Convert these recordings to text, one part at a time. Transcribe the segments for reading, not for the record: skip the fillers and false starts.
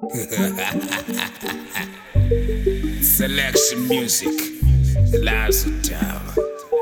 Selection music, the lives of town.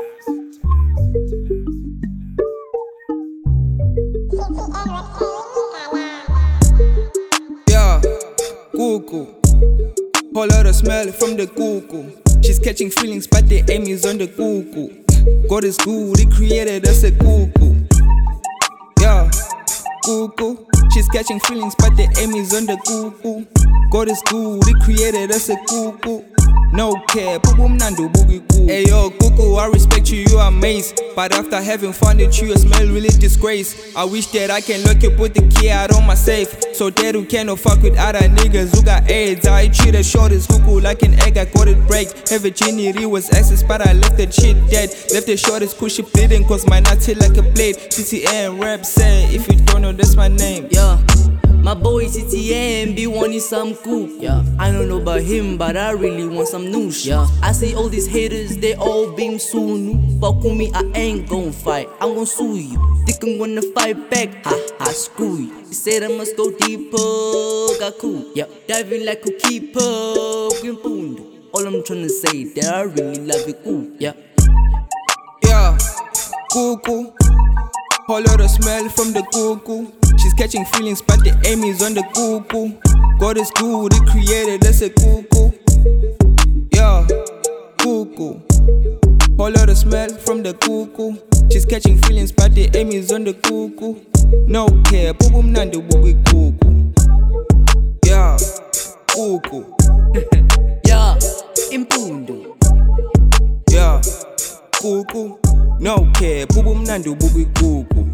Yeah, cuckoo. Whole lot of smell from the cuckoo. She's catching feelings, but the aim is on the cuckoo. God is good, He created us a cuckoo. Yeah, cuckoo. She's catching feelings, but the aim is on the cuckoo. God is good, He created us a cuckoo. No care, boom nando boogie cool. Hey yo, cuckoo, I respect you, you are amazing. But after having found that you smell really disgrace, I wish that I can lock you, put the key out on my safe, so that you cannot fuck with other niggas who got AIDS. I treat the shortest cuckoo like an egg, I got it break. Have a virginity was access, but I left that shit dead. Left the shortest cushy bleeding, cause my nuts hit like a blade. CTN rap say, if you don't know, that's my name. Yeah, my boy CTN be wanting some cool. Yeah, I don't know about him, but I really want some new shit. Yeah, I see all these haters, they all being soon. Fuck with me, I ain't gon' fight, I'm gon' sue you. Think I'm gonna fight back, ha, screw you. He said I must go deeper, got cool. Yeah, diving like a keeper, green pound. All I'm tryna say, that I really love it cool. Yeah, yeah, cuckoo. Whole lot of smell from the cuckoo. She's catching feelings, but the aim is on the cuckoo. God is good, He created us a cuckoo. Yeah, cuckoo. Whole lot of smell from the cuckoo. She's catching feelings, but the aim is on the cuckoo. No care, boom nando boogie cuckoo. Yeah, cuckoo. yeah, impundu. Yeah, cuckoo. No care, boom nando boogie cuckoo.